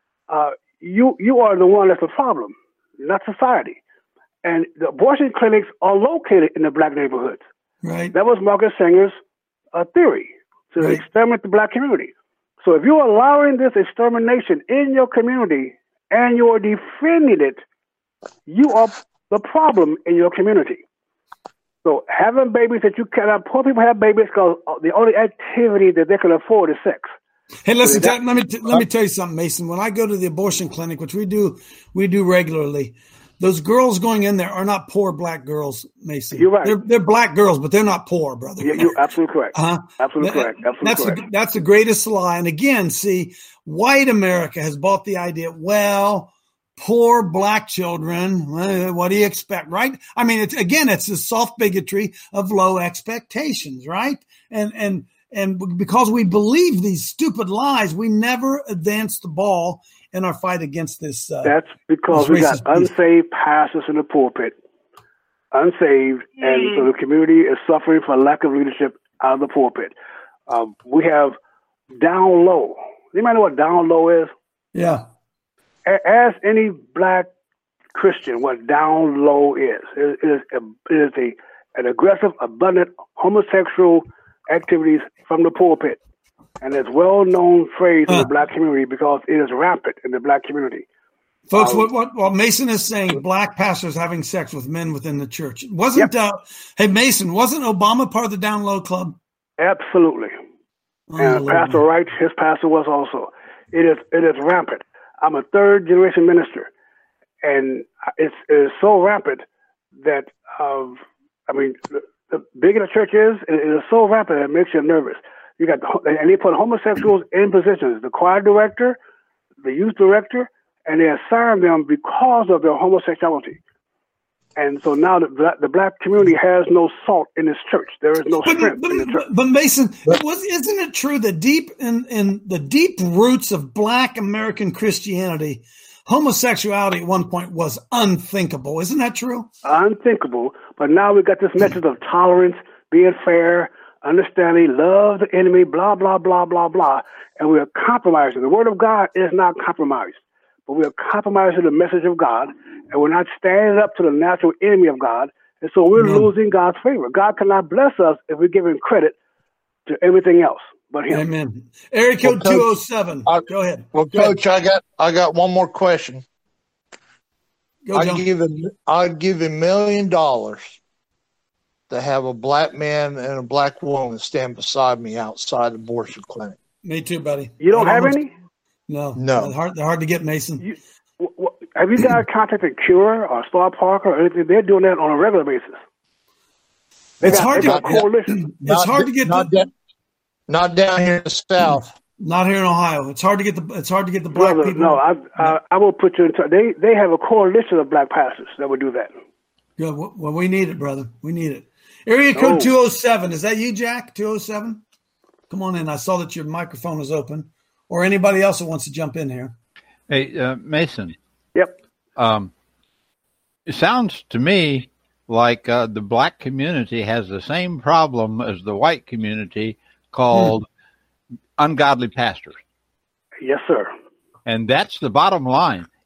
you are the one that's the problem, not society. And the abortion clinics are located in the black neighborhoods. Right. That was Margaret Sanger's theory to exterminate the black community. So if you're allowing this extermination in your community and you're defending it, you are the problem in your community. So having babies that you cannot, poor people have babies because the only activity that they can afford is sex. Hey, listen, let me tell you something, Mason. When I go to the abortion clinic, which we do regularly, those girls going in there are not poor black girls, Mason. You're right. They're black girls, but they're not poor, brother. You're absolutely correct. Absolutely correct. That's the greatest lie. And again, see, white America has bought the idea, well, poor black children, what do you expect, right? I mean, it's the soft bigotry of low expectations, right? And because we believe these stupid lies, we never advance the ball in our fight against this. That's because we got unsaved pastors in the pulpit, unsaved, and so the community is suffering for lack of leadership out of the pulpit. We have down low. Anybody know what down low is? Yeah. Ask any black Christian what down low is. It is an aggressive, abundant homosexual activities from the pulpit. And it's well-known phrase in the black community because it is rampant in the black community. Folks, what Mason is saying, black pastors having sex with men within the church. Hey, Mason, wasn't Obama part of the Down Low Club? Absolutely. And Pastor Wright, his pastor was also. It is rampant. I'm a third-generation minister, and it is so rampant that, the bigger the church is, it is so rampant that it makes you nervous. And they put homosexuals in positions, the choir director, the youth director, and they assign them because of their homosexuality. And so now the black community has no salt in this church. There is no strength in the church. But Mason, isn't it true that deep in the deep roots of black American Christianity, homosexuality at one point was unthinkable? Isn't that true? Unthinkable. But now we've got this message of tolerance, being fair, understanding, love the enemy, blah, blah, blah, blah, blah. And we are compromising. The word of God is not compromised, but we are compromising the message of God, and we're not standing up to the natural enemy of God. And so we're losing God's favor. God cannot bless us if we're giving credit to everything else but Him. Amen. Area code 207. Go ahead. Well, Coach, I got one more question. I'd give him $1 million to have a black man and a black woman stand beside me outside the abortion clinic. Me too, buddy. You don't have any? No. They're hard to get, Mason. Have you guys contacted Cure or Star Parker or anything? They're doing that on a regular basis. It's hard to get. Not down here in the South. Not here in Ohio. It's hard to get the black people. No, I will put you in touch. They have a coalition of black pastors that would do that. Good. Well, we need it, brother. We need it. Area code 207. Is that you, Jack? 207? Come on in. I saw that your microphone is open. Or anybody else that wants to jump in here. Hey, Mason. Yep. It sounds to me like the black community has the same problem as the white community called ungodly pastors. Yes, sir. And that's the bottom line.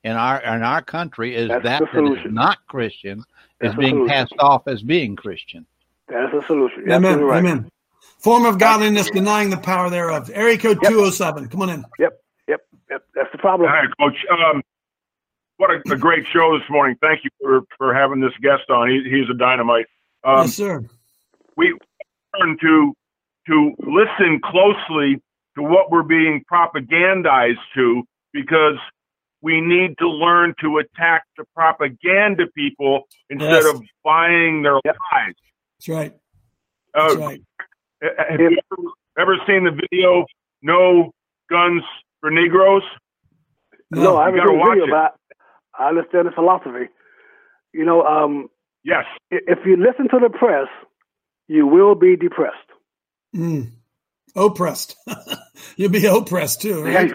in our country is That's that the is not Christian That's is the being solution. passed off as being Christian. That's the solution. Amen. Absolutely right. Amen. Form of godliness denying the power thereof. Area code 207. Come on in. Yep. That's the problem. Hi, Coach. What a great show this morning. Thank you for having this guest on. He's a dynamite. Yes, sir. We learn to listen closely to what we're being propagandized to, because we need to learn to attack the propaganda people instead of buying their lies. That's right. That's right. Have you ever seen the video, No Guns for Negroes? No, I haven't seen the video, it. but I understand the philosophy. You know, yes. If you listen to the press, you will be depressed. Oppressed. You'll be oppressed too, right?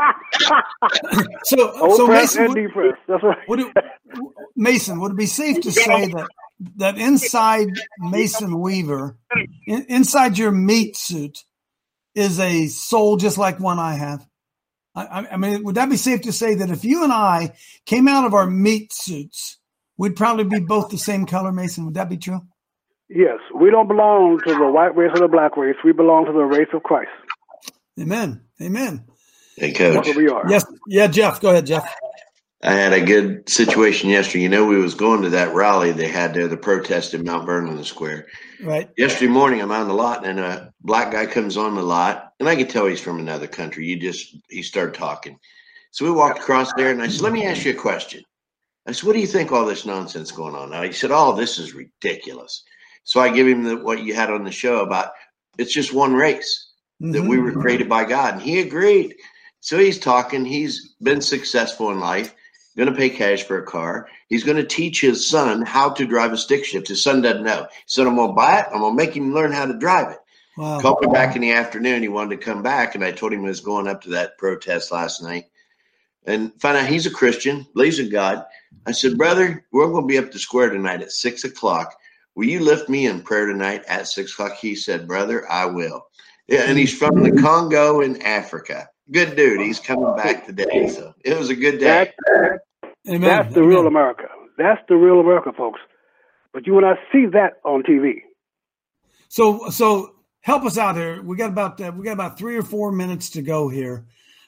So Oppressed Mason, and depressed. That's right. Mason, would it be safe to say that inside Mason Weaver, inside your meat suit, is a soul just like one I have? I mean, would that be safe to say that if you and I came out of our meat suits, we'd probably be both the same color, Mason? Would that be true? Yes, we don't belong to the white race or the black race. We belong to the race of Christ. Amen. Amen. Hey, Coach. That's what we are. Yes. Yeah, Jeff. Go ahead, Jeff. I had a good situation yesterday. You know, we was going to that rally they had there, the protest in Mount Vernon Square. Right. Yesterday morning, I'm on the lot, and a black guy comes on the lot, and I could tell he's from another country. He started talking. So we walked across there, and I said, let me ask you a question. I said, what do you think all this nonsense going on now? He said, oh, this is ridiculous. So I give him what you had on the show about it's just one race, that we were created by God. And he agreed. So he's talking. He's been successful in life, going to pay cash for a car. He's going to teach his son how to drive a stick shift. His son doesn't know. He said, I'm going to buy it. I'm going to make him learn how to drive it. Wow. Called me back in the afternoon. He wanted to come back, and I told him I was going up to that protest last night. And found out he's a Christian, believes in God. I said, brother, we're going to be up at the square tonight at 6 o'clock. Will you lift me in prayer tonight at 6 o'clock? He said, brother, I will. Yeah, and he's from the Congo in Africa. Good dude. He's coming back today. So it was a good day. That's the real America. That's the real America, folks. But you will not see that on TV. So help us out here. We got about 3 or 4 minutes to go here.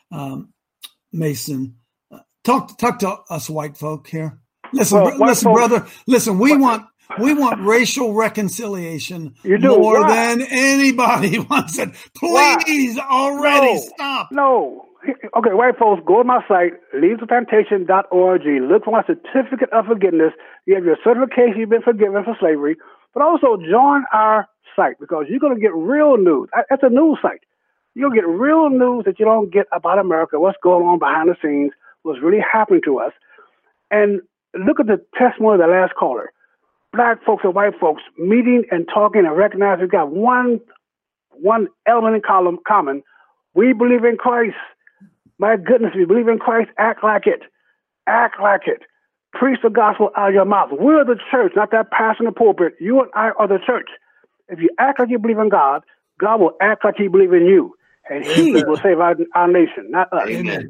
Mason, talk to us white folk here. Listen, brother. Listen, we want racial reconciliation more than anybody wants it. Please, already stop. No. Okay, white folks, go to my site, leavetheplantation.org. Look for my certificate of forgiveness. You have your certification, you've been forgiven for slavery. But also join our site, because you're going to get real news. That's a news site. You'll get real news that you don't get about America, what's going on behind the scenes, what's really happening to us. And look at the testimony of the last caller. Black folks and white folks meeting and talking and recognizing we've got one element in common. We believe in Christ. My goodness, we believe in Christ. Act like it. Act like it. Preach the gospel out of your mouth. We're the church, not that pastor in the pulpit. You and I are the church. If you act like you believe in God, God will act like he believes in you. And he will save our nation, not us. Amen.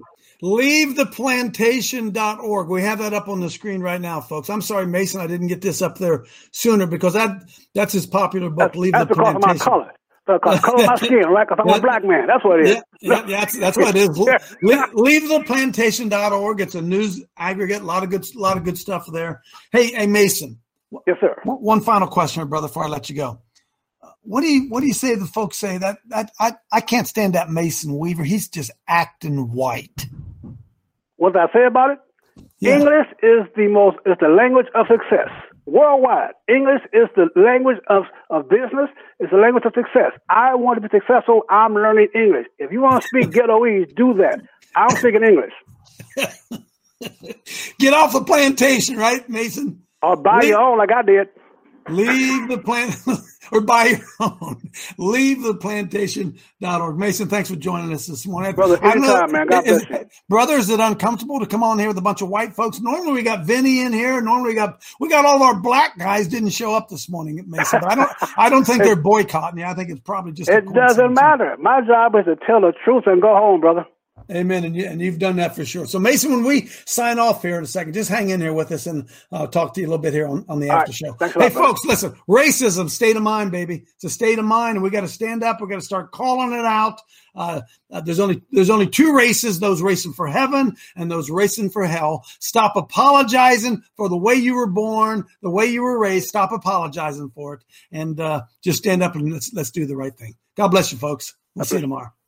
LeaveThePlantation.org. We have that up on the screen right now, folks. I'm sorry, Mason, I didn't get this up there sooner, because that's his popular book, Leave the Plantation. That's because of my color. Because color of my skin, right? Because I'm a black man. That's what it is. That's what it is. LeaveThePlantation.org. It's a news aggregate. A lot of good stuff there. Hey, Mason. Yes, sir. One final question, brother, before I let you go. What do you say the folks say that I can't stand that Mason Weaver? He's just acting white. What did I say about it? Yeah. English is the language of success worldwide. English is the language of business. It's the language of success. I want to be successful. I'm learning English. If you want to speak ghettoese, do that. I'm speaking English. Get off the plantation, right, Mason? Or buy your own like I did. Leave the plant or buy your own. LeaveThePlantation.org. Mason, thanks for joining us this morning. Brother, anytime, man. God bless you. Brother, is it uncomfortable to come on here with a bunch of white folks? Normally we got Vinny in here. Normally we got all of our black guys didn't show up this morning, Mason. But I don't think they're boycotting you. I think it's probably just it doesn't matter. My job is to tell the truth and go home, brother. Amen. And you've done that for sure. So, Mason, when we sign off here in a second, just hang in here with us and I'll talk to you a little bit here on the after show. Hey, folks, listen, racism, state of mind, baby. It's a state of mind, and we got to stand up. We got to start calling it out. There's only two races, those racing for heaven and those racing for hell. Stop apologizing for the way you were born, the way you were raised. Stop apologizing for it, and just stand up and let's do the right thing. God bless you, folks. We'll see you tomorrow.